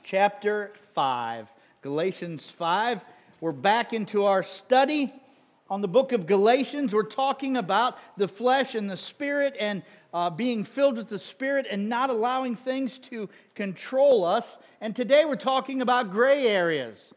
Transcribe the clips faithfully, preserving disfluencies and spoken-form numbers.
chapter five. Galatians five. We're back into our study on the book of Galatians. We're talking about the flesh and the spirit and uh, being filled with the Spirit and not allowing things to control us. And today we're talking about gray areas.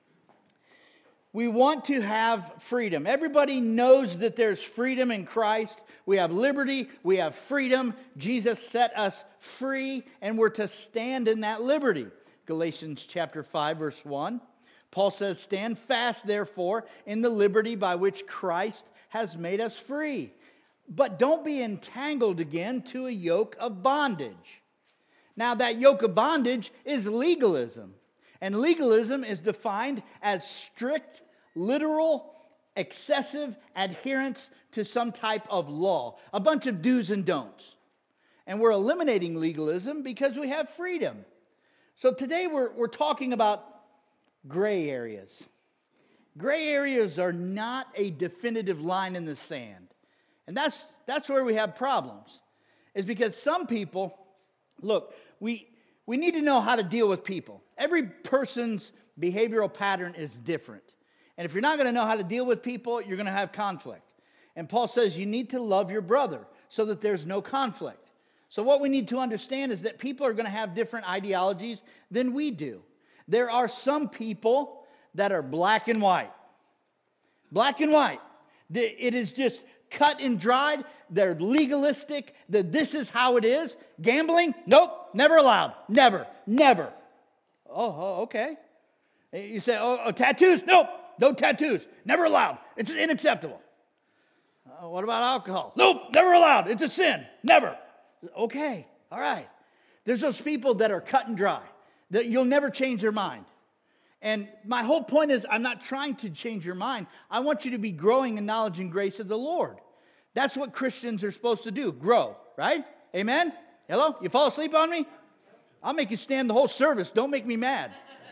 We want to have freedom. Everybody knows that there's freedom in Christ. We have liberty. We have freedom. Jesus set us free, and we're to stand in that liberty. Galatians chapter five, verse one. Paul says, "Stand fast, therefore, in the liberty by which Christ has made us free. But don't be entangled again to a yoke of bondage." Now, that yoke of bondage is legalism. And legalism is defined as strict, literal, excessive adherence to some type of law. A bunch of do's and don'ts. And we're eliminating legalism because we have freedom. So today we're, we're talking about gray areas. Gray areas are not a definitive line in the sand. And that's, that's where we have problems. Is because some people, look, we... We need to know how to deal with people. Every person's behavioral pattern is different. And if you're not going to know how to deal with people, you're going to have conflict. And Paul says you need to love your brother so that there's no conflict. So what we need to understand is that people are going to have different ideologies than we do. There are some people that are black and white. Black and white. It is just cut and dried. They're legalistic. That this is how it is. Gambling? Nope, never allowed. Never, never. Oh, oh okay. You say, oh, oh, tattoos? Nope, no tattoos. Never allowed. It's unacceptable. Uh, what about alcohol? Nope, never allowed. It's a sin. Never. Okay, all right. There's those people that are cut and dry. That you'll never change their mind. And my whole point is, I'm not trying to change your mind. I want you to be growing in knowledge and grace of the Lord. That's what Christians are supposed to do, grow, right? Amen? Hello? You fall asleep on me? I'll make you stand the whole service. Don't make me mad.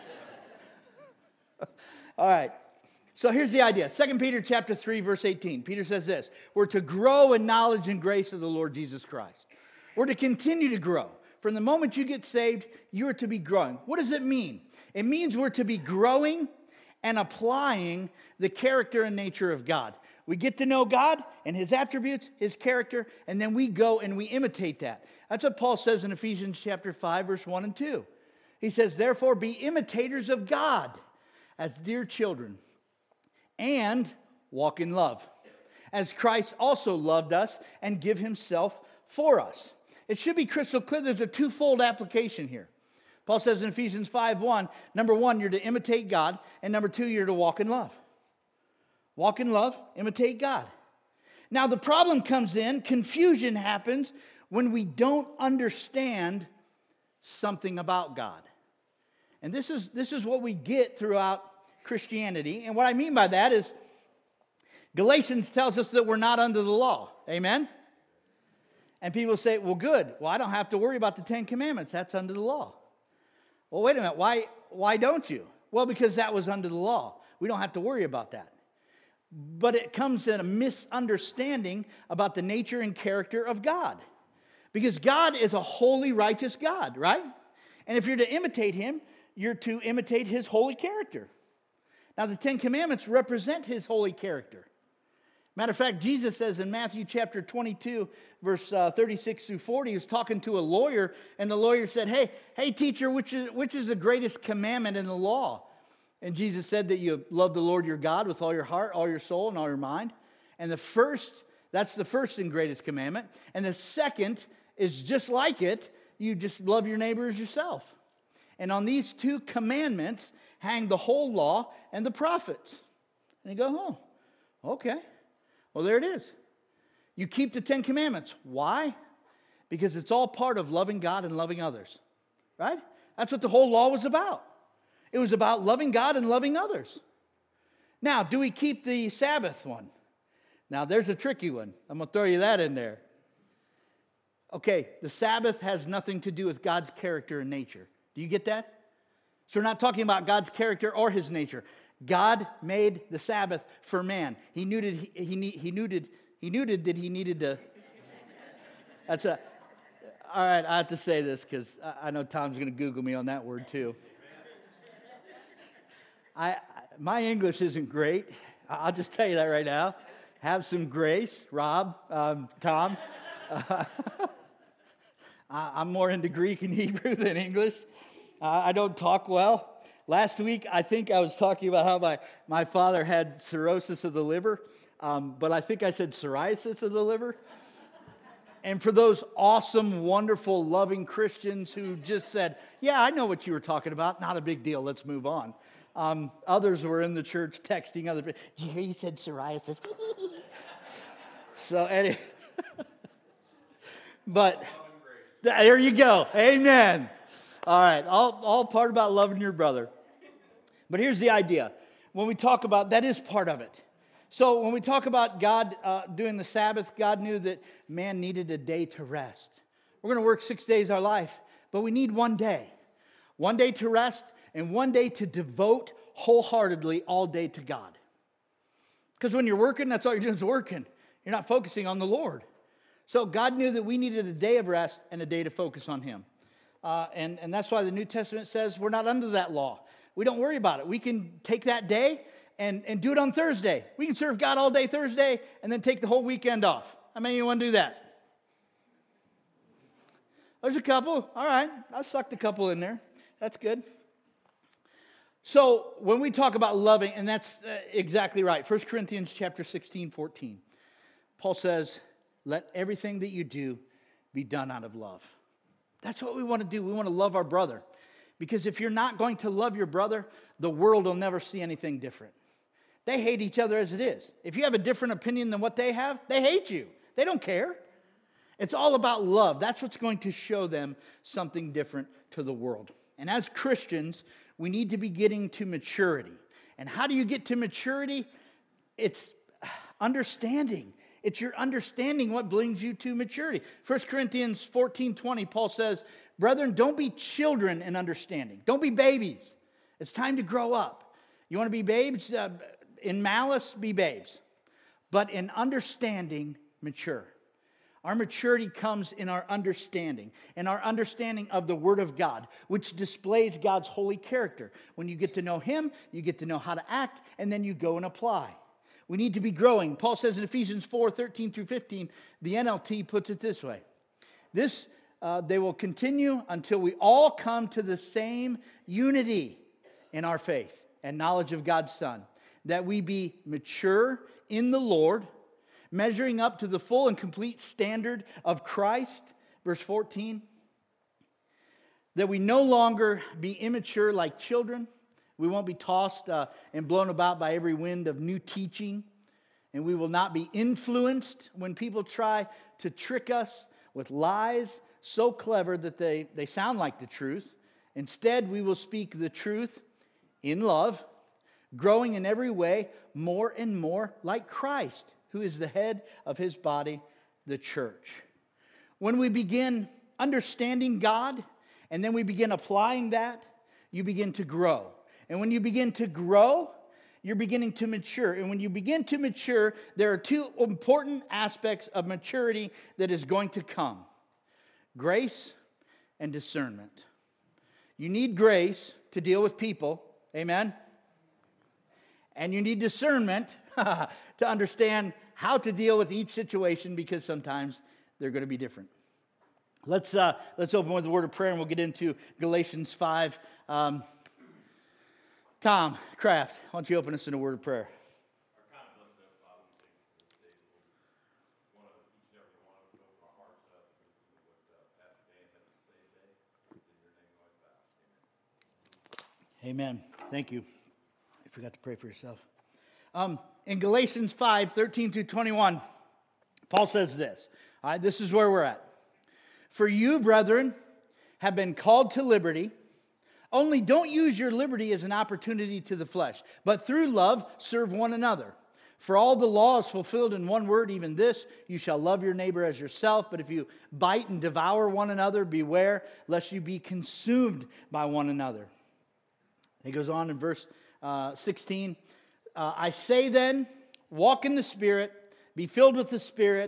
All right. So here's the idea. Second Peter chapter three, verse eighteen. Peter says this: we're to grow in knowledge and grace of the Lord Jesus Christ. We're to continue to grow. From the moment you get saved, you are to be growing. What does it mean? It means we're to be growing and applying the character and nature of God. We get to know God and His attributes, His character, and then we go and we imitate that. That's what Paul says in Ephesians chapter five, verse one and two. He says, "Therefore be imitators of God as dear children, and walk in love, as Christ also loved us and give Himself for us." It should be crystal clear. There's a twofold application here. Paul says in Ephesians five one, number one, you're to imitate God, and number two, you're to walk in love. Walk in love, imitate God. Now the problem comes in, confusion happens when we don't understand something about God. And this is, this is what we get throughout Christianity. And what I mean by that is Galatians tells us that we're not under the law. Amen? And people say, well, good. Well, I don't have to worry about the Ten Commandments. That's under the law. Well, wait a minute. Why, why don't you? Well, because that was under the law. We don't have to worry about that. But it comes in a misunderstanding about the nature and character of God. Because God is a holy, righteous God, right? And if you're to imitate Him, you're to imitate His holy character. Now, the Ten Commandments represent His holy character. Matter of fact, Jesus says in Matthew chapter twenty-two, verse uh, thirty-six through forty, he was talking to a lawyer, and the lawyer said, hey, hey, teacher, which is, which is the greatest commandment in the law? And Jesus said that you love the Lord your God with all your heart, all your soul, and all your mind. And the first, that's the first and greatest commandment. And the second is just like it, you just love your neighbor as yourself. And on these two commandments hang the whole law and the prophets. And you go, oh, okay. Well, there it is. You keep the Ten Commandments. Why? Because it's all part of loving God and loving others. Right? That's what the whole law was about. It was about loving God and loving others. Now, do we keep the Sabbath one? Now, there's a tricky one. I'm going to throw you that in there. Okay, the Sabbath has nothing to do with God's character and nature. Do you get that? So we're not talking about God's character or His nature. God made the Sabbath for man. He knew that he, he, he knew that he knew that he needed to. That's a. All right, I have to say this because I know Tom's going to Google me on that word too. I my English isn't great. I'll just tell you that right now. Have some grace, Rob, um, Tom. Uh, I'm more into Greek and Hebrew than English. Uh, I don't talk well. Last week, I think I was talking about how my, my father had cirrhosis of the liver, um, but I think I said psoriasis of the liver. And for those awesome, wonderful, loving Christians who just said, yeah, I know what you were talking about. Not a big deal. Let's move on. Um, others were in the church texting other people. Did you hear you said psoriasis? So anyway. But there you go. Amen. All right. All, all part about loving your brother. But here's the idea. When we talk about, that is part of it. So when we talk about God uh, doing the Sabbath, God knew that man needed a day to rest. We're going to work six days our life, but we need one day. One day to rest and one day to devote wholeheartedly all day to God. Because when you're working, that's all you're doing is working. You're not focusing on the Lord. So God knew that we needed a day of rest and a day to focus on Him. Uh, and, and that's why the New Testament says we're not under that law. We don't worry about it. We can take that day and, and do it on Thursday. We can serve God all day Thursday and then take the whole weekend off. How many of you want to do that? There's a couple. All right. I sucked a couple in there. That's good. So when we talk about loving, and that's uh, exactly right. First Corinthians chapter sixteen, fourteen. Paul says, let everything that you do be done out of love. That's what we want to do. We want to love our brother. Because if you're not going to love your brother, the world will never see anything different. They hate each other as it is. If you have a different opinion than what they have, they hate you. They don't care. It's all about love. That's what's going to show them something different to the world. And as Christians, we need to be getting to maturity. And how do you get to maturity? It's understanding. It's your understanding what brings you to maturity. First Corinthians fourteen twenty, Paul says, brethren, don't be children in understanding. Don't be babies. It's time to grow up. You want to be babes? Uh, in malice, be babes. But in understanding, mature. Our maturity comes in our understanding, and our understanding of the Word of God, which displays God's holy character. When you get to know Him, you get to know how to act, and then you go and apply. We need to be growing. Paul says in Ephesians four, thirteen through fifteen, the N L T puts it this way. This, uh, they will continue until we all come to the same unity in our faith and knowledge of God's Son, that we be mature in the Lord, measuring up to the full and complete standard of Christ. Verse fourteen, that we no longer be immature like children. We won't be tossed uh, and blown about by every wind of new teaching. And we will not be influenced when people try to trick us with lies so clever that they, they sound like the truth. Instead, we will speak the truth in love, growing in every way more and more like Christ, who is the head of His body, the church. When we begin understanding God, and then we begin applying that, you begin to grow. And when you begin to grow, you're beginning to mature. And when you begin to mature, there are two important aspects of maturity that is going to come. Grace and discernment. You need grace to deal with people. Amen? And you need discernment to understand how to deal with each situation, because sometimes they're going to be different. Let's, uh, let's open with a word of prayer, and we'll get into Galatians five. Um, Tom Kraft, why don't you open us in a word of prayer? Amen. Thank you. I forgot to pray for yourself. Um, in Galatians five, thirteen through twenty-one, Paul says this. All right, this is where we're at. For you, brethren, have been called to liberty. Only don't use your liberty as an opportunity to the flesh, but through love serve one another. For all the law is fulfilled in one word, even this, you shall love your neighbor as yourself. But if you bite and devour one another, beware, lest you be consumed by one another. He goes on in verse uh, sixteen. Uh, I say then, walk in the Spirit, be filled with the Spirit,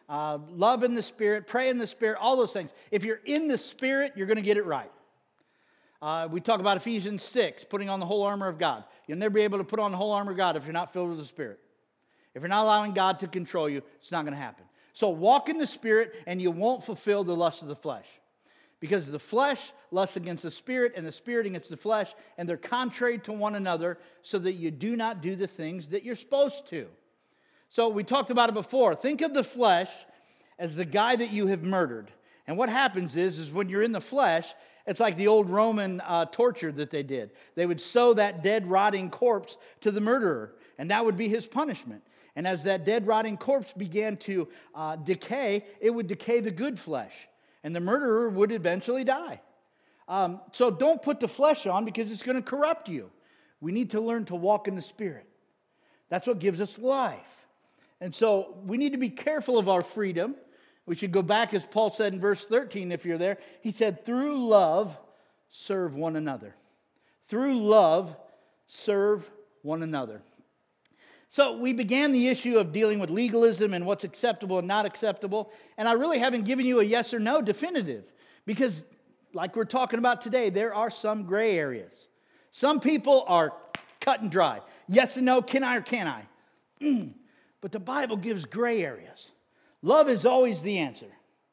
uh, love in the Spirit, pray in the Spirit, all those things. If you're in the Spirit, you're going to get it right. Uh, we talk about Ephesians six, putting on the whole armor of God. You'll never be able to put on the whole armor of God if you're not filled with the Spirit. If you're not allowing God to control you, it's not going to happen. So walk in the Spirit, and you won't fulfill the lust of the flesh. Because the flesh lusts against the Spirit, and the Spirit against the flesh, and they're contrary to one another, so that you do not do the things that you're supposed to. So we talked about it before. Think of the flesh as the guy that you have murdered. And what happens is, is when you're in the flesh, it's like the old Roman uh, torture that they did. They would sew that dead, rotting corpse to the murderer, and that would be his punishment. And as that dead, rotting corpse began to uh, decay, it would decay the good flesh, and the murderer would eventually die. Um, so don't put the flesh on, because it's going to corrupt you. We need to learn to walk in the Spirit. That's what gives us life. And so we need to be careful of our freedom. We should go back, as Paul said in verse thirteen, if you're there. He said, through love, serve one another. Through love, serve one another. So we began the issue of dealing with legalism and what's acceptable and not acceptable. And I really haven't given you a yes or no definitive. Because like we're talking about today, there are some gray areas. Some people are cut and dry. Yes and no, can I or can't I? But the Bible gives gray areas. Love is always the answer.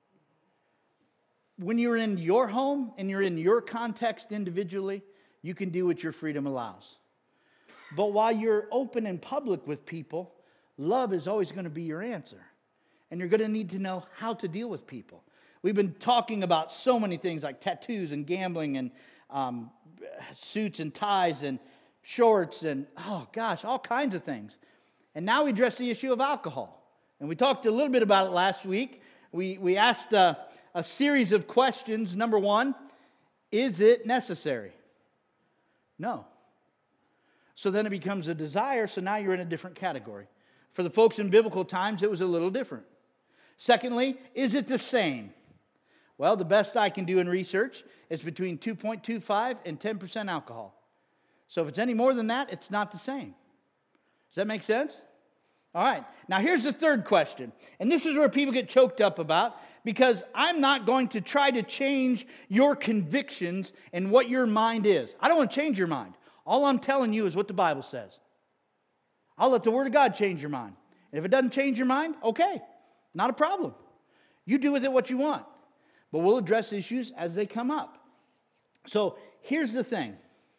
When you're in your home and you're in your context individually, you can do what your freedom allows. But while you're open in public with people, love is always going to be your answer. And you're going to need to know how to deal with people. We've been talking about so many things like tattoos and gambling and um, suits and ties and shorts and, oh gosh, all kinds of things. And now we address the issue of alcohol. And we talked a little bit about it last week. We, we asked a, a series of questions. Number one, is it necessary? No. So then it becomes a desire, so now you're in a different category. For the folks in biblical times, it was a little different. Secondly, is it the same? Well, the best I can do in research is between two point two five and ten percent alcohol. So if it's any more than that, it's not the same. Does that make sense? All right. Now here's the third question. And this is where people get choked up about, because I'm not going to try to change your convictions and what your mind is. I don't want to change your mind. All I'm telling you is what the Bible says. I'll let the Word of God change your mind. And if it doesn't change your mind, okay, not a problem. You do with it what you want. But we'll address issues as they come up. So here's the thing.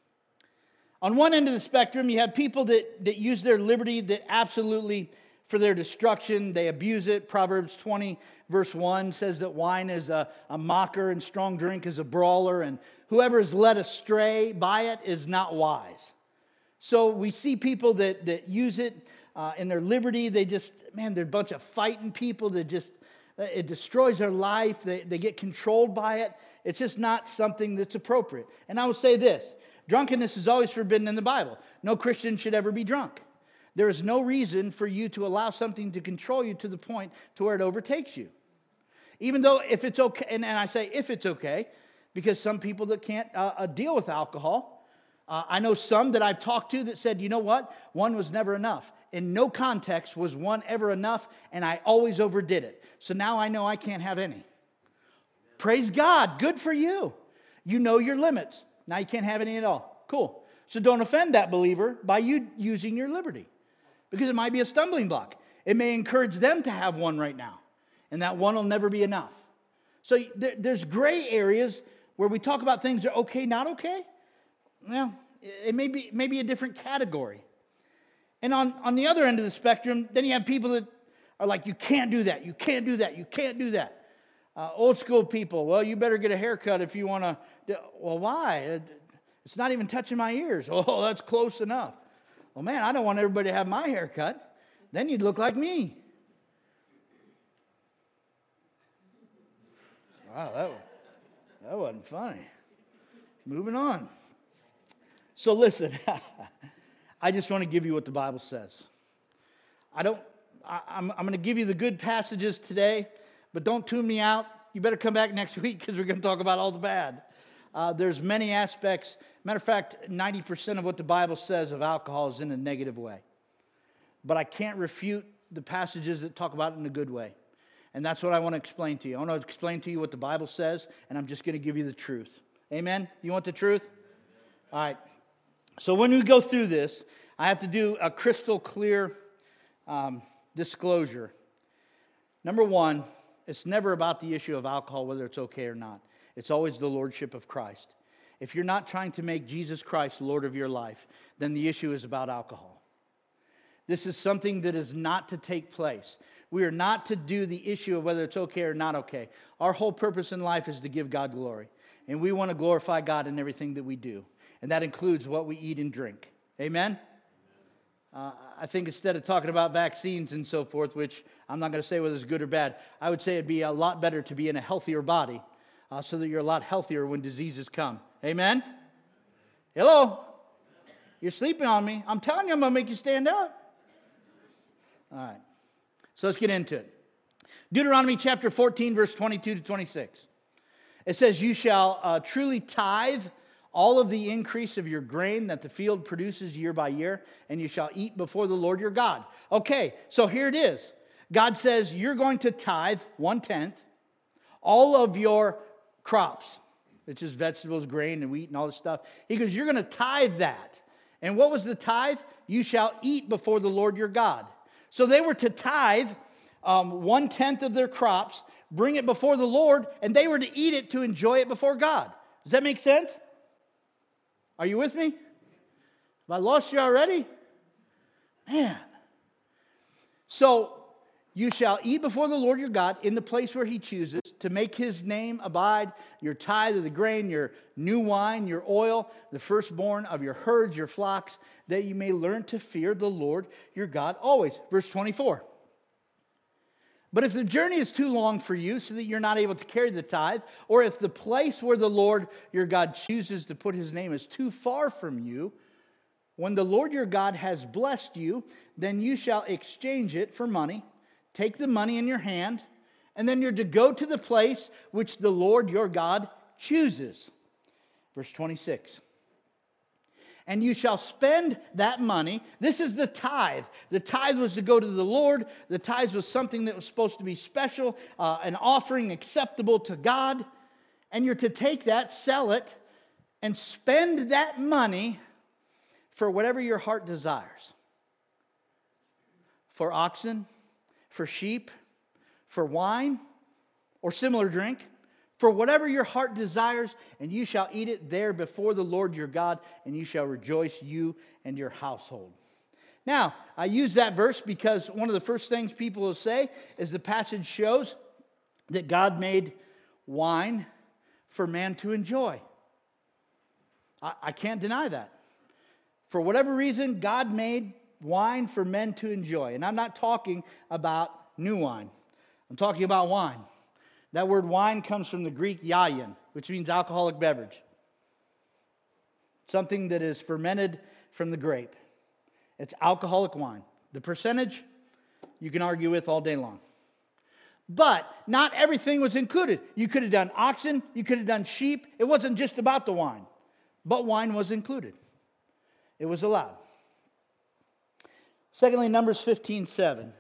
On one end of the spectrum, you have people that, that use their liberty that absolutely for their destruction. They abuse it. Proverbs twenty, verse one says that wine is a, a mocker and strong drink is a brawler, and whoever is led astray by it is not wise. So we see people that, that use it uh, in their liberty. They just, man, they're a bunch of fighting people that just, it destroys their life. They, they get controlled by it. It's just not something that's appropriate. And I will say this. Drunkenness is always forbidden in the Bible. No Christian should ever be drunk. There is no reason for you to allow something to control you to the point to where it overtakes you. Even though if it's okay, and, and I say if it's okay, because some people that can't uh, uh, deal with alcohol, uh, I know some that I've talked to that said, you know what, one was never enough. In no context was one ever enough, and I always overdid it. So now I know I can't have any. Praise God, good for you. You know your limits. Now you can't have any at all. Cool. So don't offend that believer by you using your liberty, because it might be a stumbling block. It may encourage them to have one right now, and that one will never be enough. So there, there's gray areas where we talk about things that are okay, not okay. Well, it may be, maybe a different category. And on, on the other end of the spectrum, then you have people that are like, you can't do that, you can't do that, you can't do that. Uh, old school people, well, you better get a haircut if you want to. Well, why? It's not even touching my ears. Oh, that's close enough. Well, man, I don't want everybody to have my haircut. Then you'd look like me. Wow, that, that wasn't funny. Moving on. So listen, I just want to give you what the Bible says. I don't, I, I'm, I'm going to give you the good passages today, but don't tune me out. You better come back next week because we're going to talk about all the bad. Uh, there's many aspects. Matter of fact, ninety percent of what the Bible says of alcohol is in a negative way. But I can't refute the passages that talk about it in a good way. And that's what I want to explain to you. I want to explain to you what the Bible says, and I'm just going to give you the truth. Amen? You want the truth? All right. So when we go through this, I have to do a crystal clear um, disclosure. Number one, it's never about the issue of alcohol, whether it's okay or not. It's always the lordship of Christ. If you're not trying to make Jesus Christ Lord of your life, then the issue is about alcohol. This is something that is not to take place. We are not to do the issue of whether it's okay or not okay. Our whole purpose in life is to give God glory. And we want to glorify God in everything that we do. And that includes what we eat and drink. Amen? Uh, I think instead of talking about vaccines and so forth, which I'm not going to say whether it's good or bad, I would say it'd be a lot better to be in a healthier body uh, so that you're a lot healthier when diseases come. Amen? Hello? You're sleeping on me. I'm telling you I'm going to make you stand up. All right. So let's get into it. Deuteronomy chapter fourteen, verse twenty-two to twenty-six. It says, you shall uh, truly tithe all of the increase of your grain that the field produces year by year, and you shall eat before the Lord your God. Okay, so here it is. God says you're going to tithe one-tenth all of your crops, which is vegetables, grain, and wheat, and all this stuff. He goes, you're going to tithe that. And what was the tithe? You shall eat before the Lord your God. So they were to tithe um, one-tenth of their crops, bring it before the Lord, and they were to eat it to enjoy it before God. Does that make sense? Are you with me? Have I lost you already? Man. So, you shall eat before the Lord your God in the place where he chooses to make his name abide, your tithe of the grain, your new wine, your oil, the firstborn of your herds, your flocks, that you may learn to fear the Lord your God always. Verse twenty-four. But if the journey is too long for you so that you're not able to carry the tithe, or if the place where the Lord your God chooses to put his name is too far from you, when the Lord your God has blessed you, then you shall exchange it for money. Take the money in your hand, and then you're to go to the place which the Lord your God chooses. Verse twenty-six. And you shall spend that money. This is the tithe. The tithe was to go to the Lord. The tithe was something that was supposed to be special, uh, an offering acceptable to God. And you're to take that, sell it, and spend that money for whatever your heart desires. For oxen, for sheep, for wine, or similar drink. For whatever your heart desires, and you shall eat it there before the Lord your God, and you shall rejoice, you and your household. Now, I use that verse because one of the first things people will say is the passage shows that God made wine for man to enjoy. I, I can't deny that. For whatever reason, God made wine for men to enjoy. And I'm not talking about new wine. I'm talking about wine. That word wine comes from the Greek yayin, which means alcoholic beverage. Something that is fermented from the grape. It's alcoholic wine. The percentage, you can argue with all day long. But not everything was included. You could have done oxen, you could have done sheep. It wasn't just about the wine. But wine was included. It was allowed. Secondly, Numbers fifteen seven.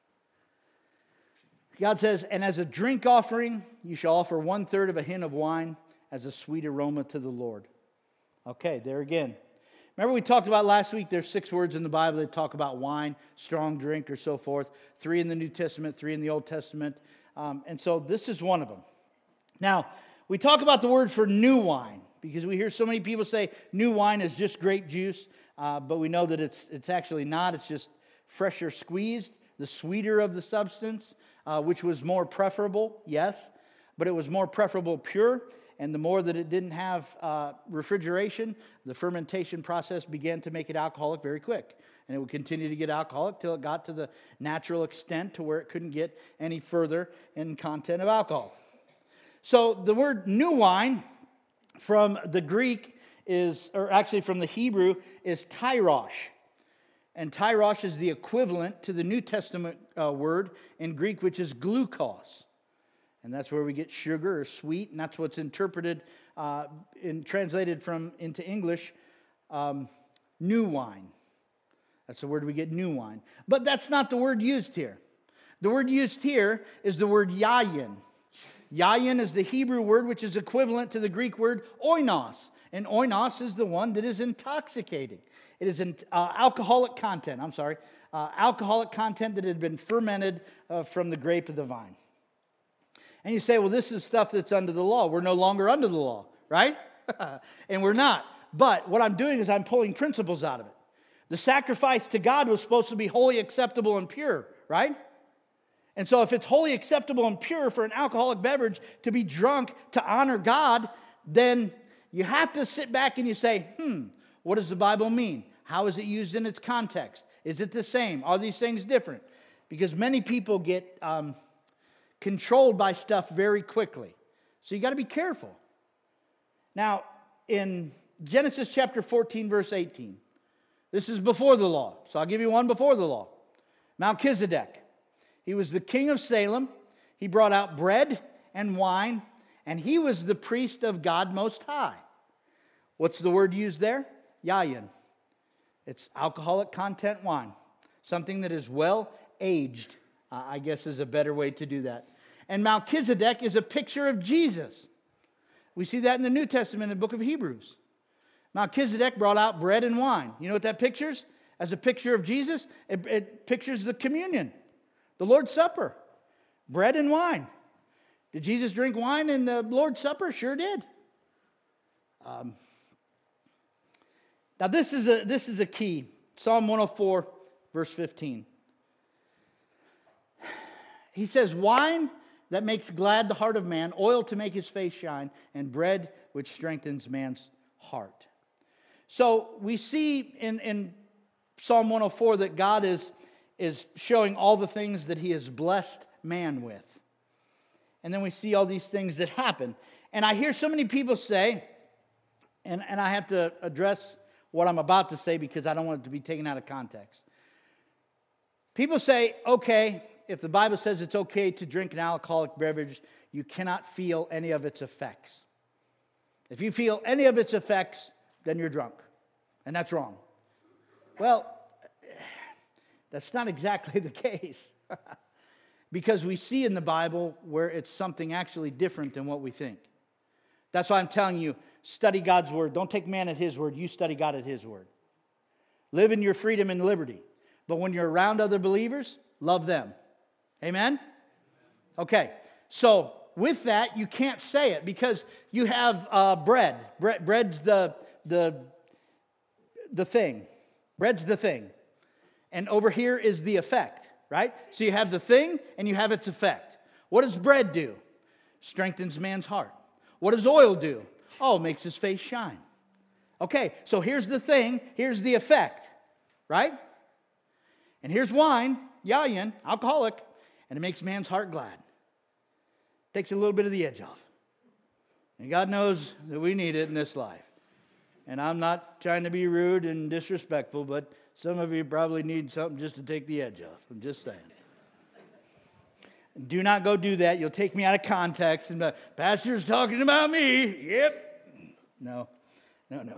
God says, and as a drink offering, you shall offer one third of a hin of wine as a sweet aroma to the Lord. Okay, there again. Remember we talked about last week, there's six words in the Bible that talk about wine, strong drink, or so forth. Three in the New Testament, three in the Old Testament. Um, and so this is one of them. Now, we talk about the word for new wine, because we hear so many people say new wine is just grape juice, uh, but we know that it's it's actually not. It's just fresher squeezed, the sweeter of the substance. Uh, which was more preferable, yes, but it was more preferable pure, and the more that it didn't have uh, refrigeration, the fermentation process began to make it alcoholic very quick. And it would continue to get alcoholic till it got to the natural extent to where it couldn't get any further in content of alcohol. So the word new wine from the Greek is, or actually from the Hebrew, is tyrosh. And tyrosh is the equivalent to the New Testament uh, word in Greek, which is glucose. And that's where we get sugar or sweet, and that's what's interpreted, uh, in, translated from into English, um, new wine. That's the word we get, new wine. But that's not the word used here. The word used here is the word yayin. Yayin is the Hebrew word which is equivalent to the Greek word oinos. And oinos is the one that is intoxicating. It is in, uh, alcoholic content, I'm sorry, uh, alcoholic content that had been fermented uh, from the grape of the vine. And you say, well, this is stuff that's under the law. We're no longer under the law, right? And we're not. But what I'm doing is I'm pulling principles out of it. The sacrifice to God was supposed to be wholly acceptable and pure, right? And so if it's wholly acceptable and pure for an alcoholic beverage to be drunk to honor God, then you have to sit back and you say, hmm, what does the Bible mean? How is it used in its context? Is it the same? Are these things different? Because many people get um, controlled by stuff very quickly. So you got to be careful. Now, in Genesis chapter fourteen, verse eighteen, this is before the law. So I'll give you one before the law. Melchizedek. He was the king of Salem. He brought out bread and wine, and he was the priest of God Most High. What's the word used there? Yayin. It's alcoholic content wine. Something that is well aged, uh, I guess is a better way to do that. And Melchizedek is a picture of Jesus. We see that in the New Testament in the book of Hebrews. Melchizedek brought out bread and wine. You know what that pictures? As a picture of Jesus, it, it pictures the communion, the Lord's Supper, bread and wine. Did Jesus drink wine in the Lord's Supper? Sure did. Um, now this is a this is a key. Psalm one oh four, verse fifteen. He says, wine that makes glad the heart of man, oil to make his face shine, and bread which strengthens man's heart. So we see in, in Psalm one oh four that God is, is showing all the things that he has blessed man with. And then we see all these things that happen. And I hear so many people say, and, and I have to address what I'm about to say because I don't want it to be taken out of context. People say, okay, if the Bible says it's okay to drink an alcoholic beverage, you cannot feel any of its effects. If you feel any of its effects, then you're drunk. And that's wrong. Well, that's not exactly the case. Because we see in the Bible where it's something actually different than what we think. That's why I'm telling you, study God's word. Don't take man at his word. You study God at his word. Live in your freedom and liberty. But when you're around other believers, love them. Amen? Okay, so with that, you can't say it because you have uh, bread. Bre- bread's the, the, the thing. Bread's the thing. And over here is the effect, right? So you have the thing and you have its effect. What does bread do? Strengthens man's heart. What does oil do? Oh, makes his face shine. Okay, so here's the thing. Here's the effect, right? And here's wine, yayin, alcoholic, and it makes man's heart glad. Takes a little bit of the edge off. And God knows that we need it in this life. And I'm not trying to be rude and disrespectful, but some of you probably need something just to take the edge off. I'm just saying. Do not go do that. You'll take me out of context and the pastor's talking about me. Yep. No, no, no.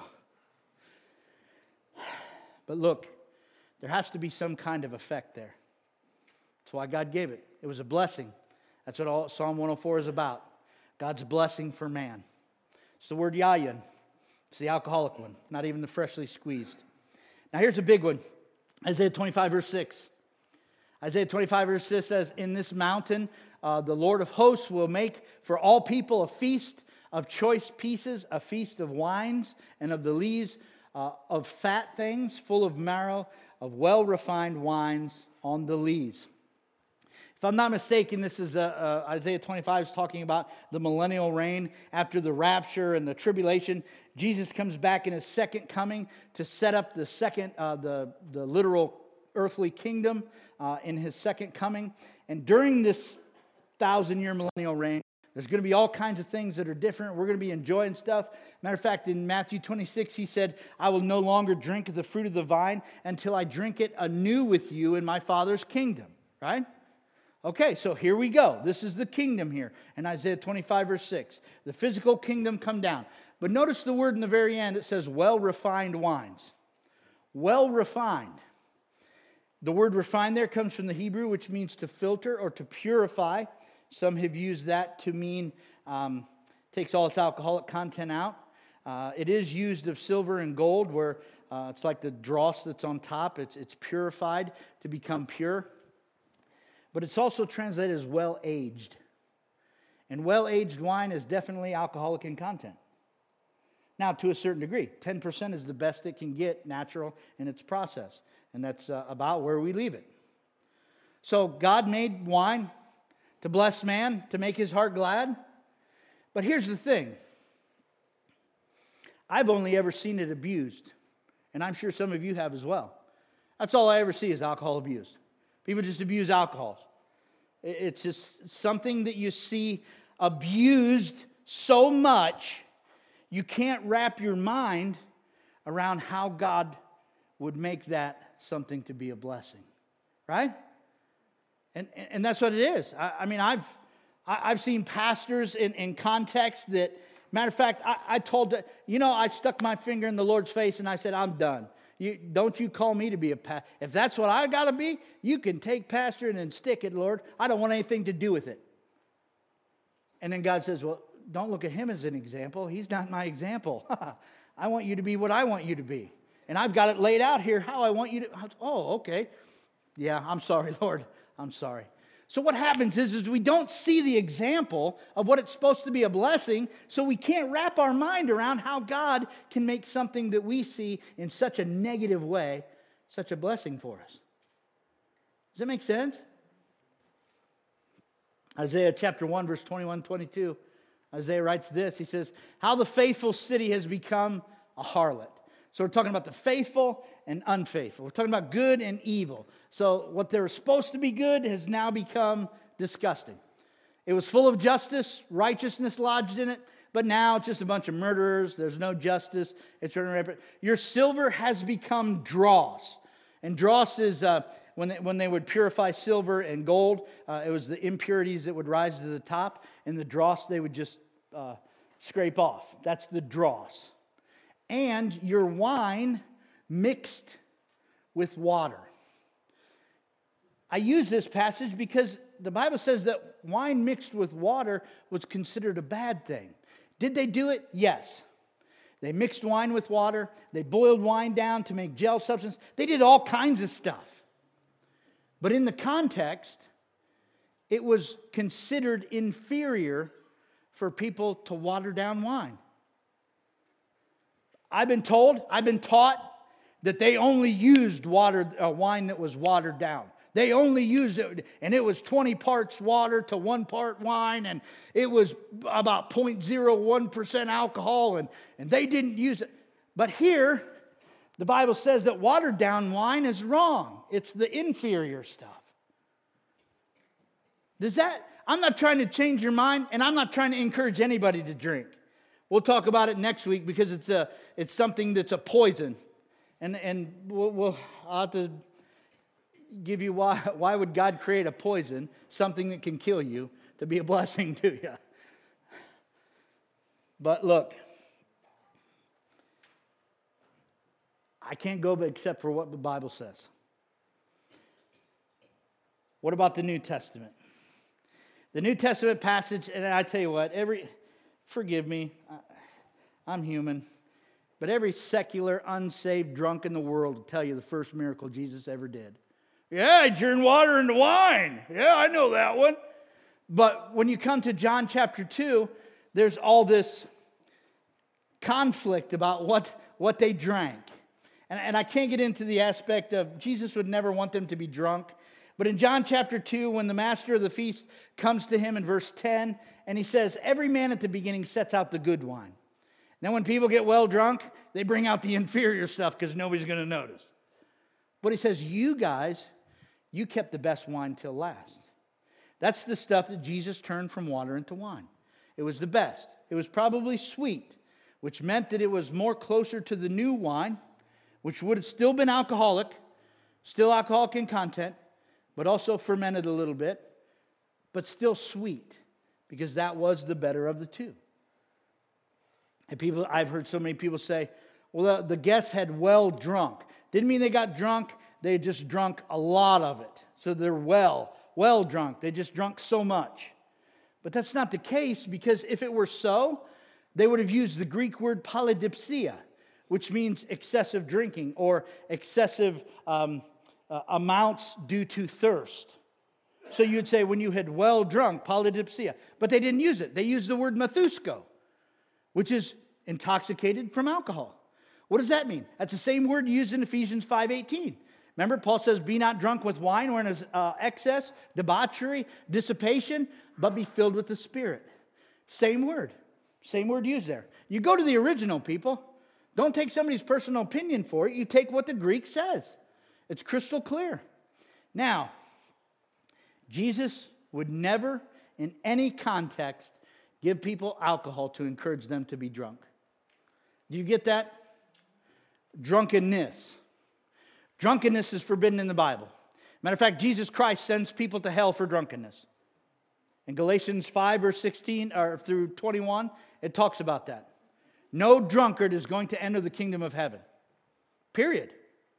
But look, there has to be some kind of effect there. That's why God gave it. It was a blessing. That's what all Psalm one oh four is about. God's blessing for man. It's the word yayin. It's the alcoholic one, not even the freshly squeezed. Now here's a big one. Isaiah twenty-five, verse six. Isaiah twenty-five, verse six says, in this mountain, uh, the Lord of hosts will make for all people a feast of choice pieces, a feast of wines and of the lees, uh, of fat things, full of marrow, of well-refined wines on the lees. If I'm not mistaken, this is uh, uh, Isaiah twenty-five is talking about the millennial reign after the rapture and the tribulation. Jesus comes back in his second coming to set up the second, uh, the, the literal earthly kingdom uh, in his second coming. And during this thousand-year millennial reign, there's going to be all kinds of things that are different. We're going to be enjoying stuff. Matter of fact, in Matthew twenty-six, he said, I will no longer drink of the fruit of the vine until I drink it anew with you in my Father's kingdom. Right? Okay, so here we go. This is the kingdom here in Isaiah twenty-five, verse six. The physical kingdom come down. But notice the word in the very end. It says, well-refined wines. Well-refined. The word refined there comes from the Hebrew, which means to filter or to purify. Some have used that to mean um, takes all its alcoholic content out. Uh, it is used of silver and gold, where uh, it's like the dross that's on top. It's, it's purified to become pure. But it's also translated as well-aged. And well-aged wine is definitely alcoholic in content. Now, to a certain degree, ten percent is the best it can get natural in its process. And that's uh, about where we leave it. So God made wine to bless man, to make his heart glad. But here's the thing. I've only ever seen it abused. And I'm sure some of you have as well. That's all I ever see is alcohol abuse. People just abuse alcohol. It's just something that you see abused so much, you can't wrap your mind around how God would make that something to be a blessing. Right? And, and that's what it is. I, I mean, I've I've seen pastors in, in context that, matter of fact, I, I told, you know, I stuck my finger in the Lord's face and I said, I'm done. You, don't you call me to be a pastor. If that's what I got to be, you can take pastor and then stick it, Lord. I don't want anything to do with it. And then God says, well, don't look at him as an example. He's not my example. I want you to be what I want you to be. And I've got it laid out here how I want you to. Oh, okay. Yeah, I'm sorry, Lord. I'm sorry. So what happens is, is we don't see the example of what it's supposed to be a blessing, so we can't wrap our mind around how God can make something that we see in such a negative way such a blessing for us. Does that make sense? Isaiah chapter one, verse twenty-one, twenty-two. Isaiah writes this. He says, how the faithful city has become a harlot. So we're talking about the faithful and unfaithful. We're talking about good and evil. So what they were supposed to be good has now become disgusting. It was full of justice, righteousness lodged in it, but now it's just a bunch of murderers. There's no justice. It's your silver has become dross. And dross is uh, when, they, when they would purify silver and gold, uh, it was the impurities that would rise to the top, and the dross they would just uh, scrape off. That's the dross. And your wine mixed with water. I use this passage because the Bible says that wine mixed with water was considered a bad thing. Did they do it? Yes. They mixed wine with water. They boiled wine down to make gel substance. They did all kinds of stuff. But in the context, it was considered inferior for people to water down wine. I've been told, I've been taught that they only used water, uh, wine that was watered down. They only used it, and it was twenty parts water to one part wine, and it was about zero point zero one percent alcohol, and, and they didn't use it. But here, the Bible says that watered down wine is wrong. It's the inferior stuff. Does that, I'm not trying to change your mind, and I'm not trying to encourage anybody to drink. We'll talk about it next week because it's a it's something that's a poison, and and we'll, we'll I'll have to give you why why would God create a poison, something that can kill you, to be a blessing to you. But look, I can't go except for what the Bible says. What about the New Testament? The New Testament passage, and I tell you what, every forgive me, I'm human, but every secular, unsaved drunk in the world will tell you the first miracle Jesus ever did. Yeah, he turned water into wine. Yeah, I know that one. But when you come to John chapter two, there's all this conflict about what, what they drank. And, and I can't get into the aspect of Jesus would never want them to be drunk. But in John chapter two, when the master of the feast comes to him in verse ten, and he says, every man at the beginning sets out the good wine. Now when people get well drunk, they bring out the inferior stuff because nobody's going to notice. But he says, you guys, you kept the best wine till last. That's the stuff that Jesus turned from water into wine. It was the best. It was probably sweet, which meant that it was more closer to the new wine, which would have still been alcoholic, still alcoholic in content, but also fermented a little bit, but still sweet, because that was the better of the two. And people, I've heard so many people say, well, the, the guests had well drunk. Didn't mean they got drunk. they had just drunk a lot of it. So they're well, well drunk. They just drunk so much. But that's not the case, because if it were so, they would have used the Greek word polydipsia, which means excessive drinking or excessive um, uh, amounts due to thirst. So you'd say when you had well drunk, polydipsia. But they didn't use it. They used the word methusko, which is intoxicated from alcohol. What does that mean? That's the same word used in Ephesians five eighteen. Remember, Paul says, be not drunk with wine or in uh, excess, debauchery, dissipation, but be filled with the Spirit. Same word. Same word used there. You go to the original, people. Don't take somebody's personal opinion for it. You take what the Greek says. It's crystal clear. Now, Jesus would never, in any context, give people alcohol to encourage them to be drunk. Do you get that? Drunkenness. Drunkenness is forbidden in the Bible. Matter of fact, Jesus Christ sends people to hell for drunkenness. In Galatians five, verse sixteen or through twenty-one, it talks about that. No drunkard is going to enter the kingdom of heaven. Period.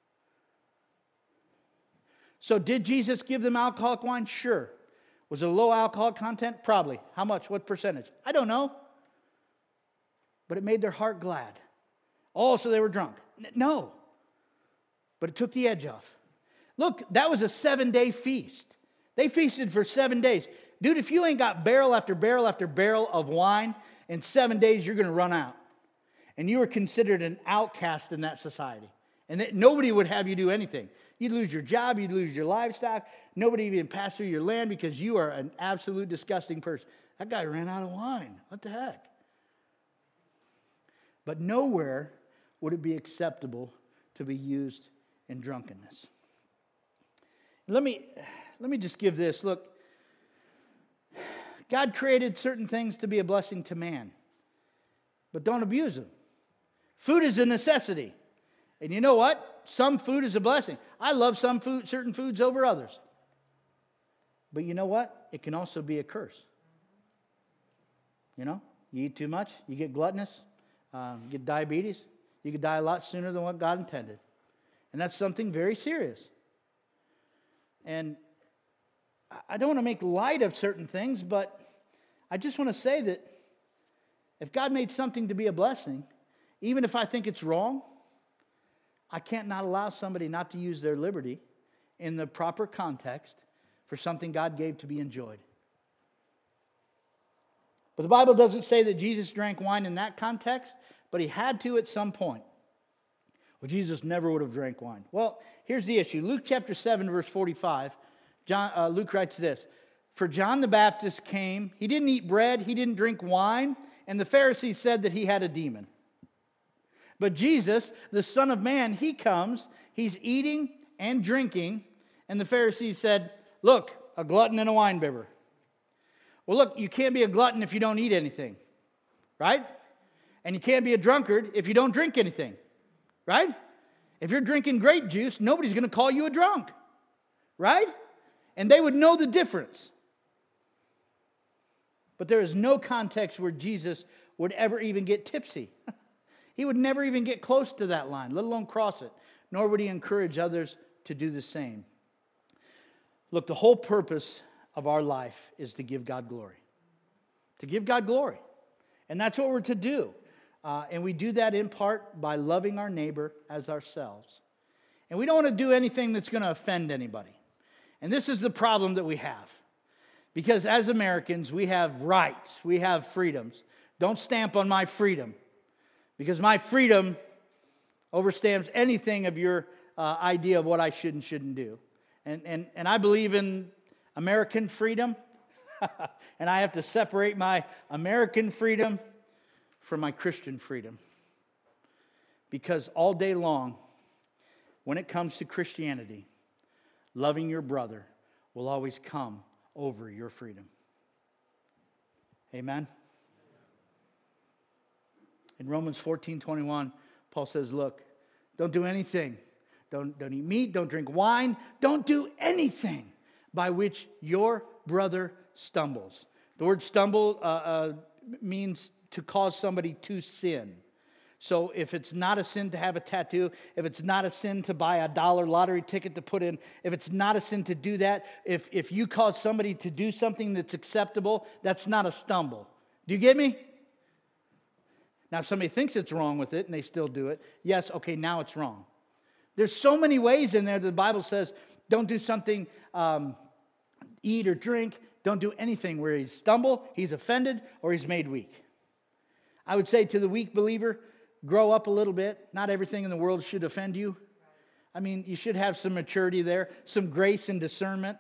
So did Jesus give them alcoholic wine? Sure. Was it a low alcohol content? Probably. How much? What percentage? I don't know. But it made their heart glad. Oh, so they were drunk. No. But it took the edge off. Look, that was a seven-day feast. They feasted for seven days. Dude, if you ain't got barrel after barrel after barrel of wine, in seven days you're going to run out. And you were considered an outcast in that society. And that nobody would have you do anything. You'd lose your job, you'd lose your livestock. Nobody even pass through your land because you are an absolute disgusting person. That guy ran out of wine. What the heck? But nowhere would it be acceptable to be used in drunkenness. Let me, let me just give this. Look, God created certain things to be a blessing to man, but don't abuse them. Food is a necessity. And you know what? Some food is a blessing. I love some food, certain foods over others. But you know what? It can also be a curse. You know, you eat too much, you get gluttonous, um, you get diabetes. You could die a lot sooner than what God intended. And that's something very serious. And I don't want to make light of certain things, but I just want to say that if God made something to be a blessing, even if I think it's wrong, I can't not allow somebody not to use their liberty in the proper context for something God gave to be enjoyed. But the Bible doesn't say that Jesus drank wine in that context, but he had to at some point. Well, Jesus never would have drank wine. Well, here's the issue. Luke chapter seven, verse forty-five, John, uh, Luke writes this. For John the Baptist came, he didn't eat bread, he didn't drink wine, and the Pharisees said that he had a demon. But Jesus, the Son of Man, he comes, he's eating and drinking, and the Pharisees said, look, a glutton and a winebibber. Well, look, you can't be a glutton if you don't eat anything, right? And you can't be a drunkard if you don't drink anything, right? If you're drinking grape juice, nobody's going to call you a drunk, right? And they would know the difference. But there is no context where Jesus would ever even get tipsy. He would never even get close to that line, let alone cross it. Nor would he encourage others to do the same. Look, the whole purpose of our life is to give God glory. To give God glory. And that's what we're to do. Uh, and we do that in part by loving our neighbor as ourselves. And we don't want to do anything that's going to offend anybody. And this is the problem that we have. Because as Americans, we have rights. We have freedoms. Don't stamp on my freedom. Because my freedom overstamps anything of your uh, idea of what I should and shouldn't do. And, and, and I believe in American freedom. And I have to separate my American freedom from my Christian freedom. Because all day long, when it comes to Christianity, loving your brother will always come over your freedom. Amen? In Romans fourteen twenty-one, Paul says, look, don't do anything. Don't, don't eat meat, don't drink wine. Don't do anything by which your brother stumbles. The word stumble uh, uh, means to cause somebody to sin. So if it's not a sin to have a tattoo, if it's not a sin to buy a dollar lottery ticket to put in, if it's not a sin to do that, if, if you cause somebody to do something that's acceptable, that's not a stumble. Do you get me? Now, if somebody thinks it's wrong with it and they still do it, yes, okay, now it's wrong. There's so many ways in there that the Bible says, don't do something, um, eat or drink, don't do anything where he's stumbled, he's offended, or he's made weak. I would say to the weak believer, grow up a little bit. Not everything in the world should offend you. I mean, you should have some maturity there, some grace and discernment.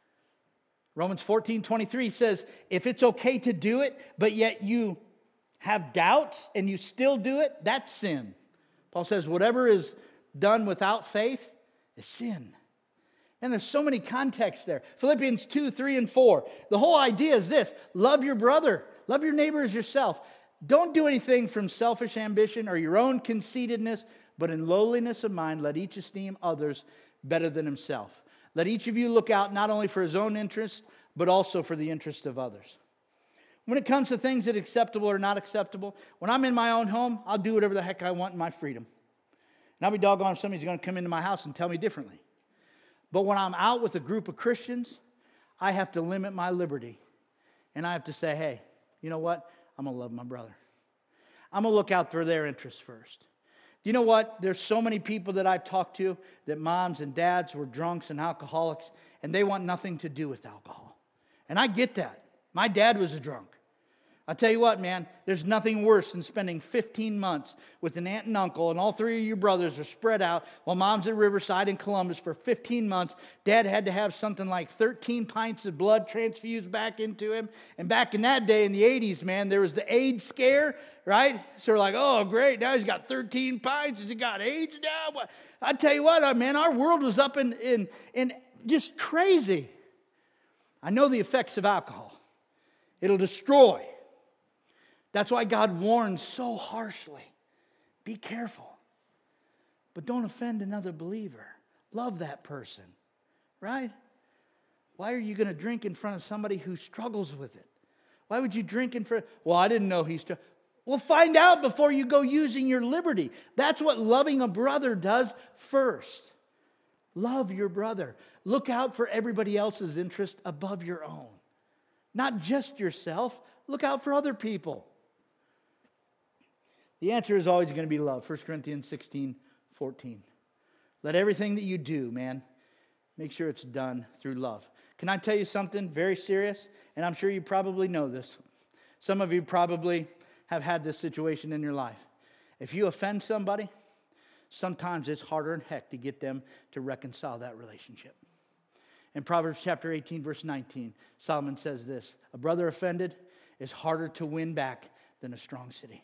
Romans fourteen twenty-three says, if it's okay to do it, but yet you have doubts and you still do it, that's sin. Paul says, whatever is done without faith is sin. And there's so many contexts there. Philippians two, three, and four. The whole idea is this: love your brother, love your neighbor as yourself. Don't do anything from selfish ambition or your own conceitedness, but in lowliness of mind, let each esteem others better than himself. Let each of you look out not only for his own interest, but also for the interest of others. When it comes to things that are acceptable or not acceptable, when I'm in my own home, I'll do whatever the heck I want in my freedom. And I'll be doggone if somebody's going to come into my house and tell me differently. But when I'm out with a group of Christians, I have to limit my liberty. And I have to say, hey, you know what? I'm going to love my brother. I'm going to look out for their interests first. Do you know what? There's so many people that I've talked to that moms and dads were drunks and alcoholics, and they want nothing to do with alcohol. And I get that. My dad was a drunk. I'll tell you what, man, there's nothing worse than spending fifteen months with an aunt and uncle, and all three of your brothers are spread out while mom's at Riverside in Columbus for fifteen months. Dad had to have something like thirteen pints of blood transfused back into him. And back in that day, in the eighties, man, there was the AIDS scare, right? So we're like, oh, great, now he's got thirteen pints. Has he got AIDS now? I tell you what, man, our world was up in, in, in just crazy. I know the effects of alcohol. It'll destroy. That's why God warns so harshly. Be careful. But don't offend another believer. Love that person. Right? Why are you going to drink in front of somebody who struggles with it? Why would you drink in front? Well, I didn't know he's struggling. Well, find out before you go using your liberty. That's what loving a brother does first. Love your brother. Look out for everybody else's interest above your own. Not just yourself. Look out for other people. The answer is always going to be love. First Corinthians sixteen, fourteen. Let everything that you do, man, make sure it's done through love. Can I tell you something very serious? And I'm sure you probably know this. Some of you probably have had this situation in your life. If you offend somebody, sometimes it's harder than heck to get them to reconcile that relationship. In Proverbs chapter eighteen, verse nineteen, Solomon says this: a brother offended is harder to win back than a strong city.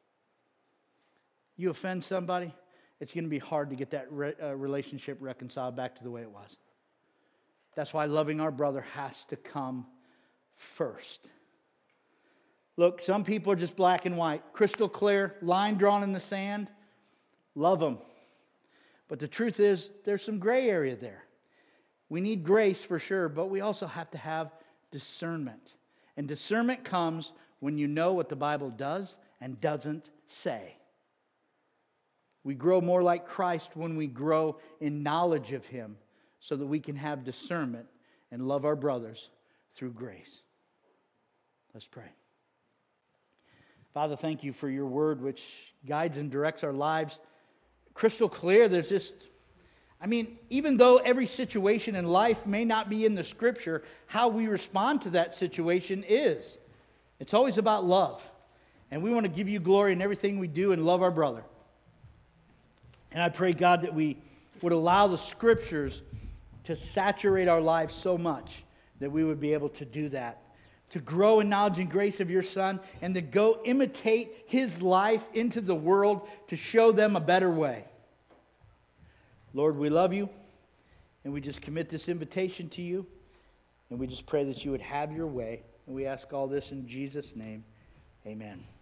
You offend somebody, it's going to be hard to get that re- uh, relationship reconciled back to the way it was. That's why loving our brother has to come first. Look, some people are just black and white, crystal clear, line drawn in the sand. Love them. But the truth is, there's some gray area there. We need grace for sure, but we also have to have discernment. And discernment comes when you know what the Bible does and doesn't say. We grow more like Christ when we grow in knowledge of Him so that we can have discernment and love our brothers through grace. Let's pray. Father, thank you for your word which guides and directs our lives. Crystal clear, there's just, I mean, even though every situation in life may not be in the Scripture, how we respond to that situation is. It's always about love. And we want to give you glory in everything we do and love our brother. And I pray, God, that we would allow the Scriptures to saturate our lives so much that we would be able to do that. To grow in knowledge and grace of your Son, and to go imitate His life into the world to show them a better way. Lord, we love you, and we just commit this invitation to you, and we just pray that you would have your way. And we ask all this in Jesus' name. Amen.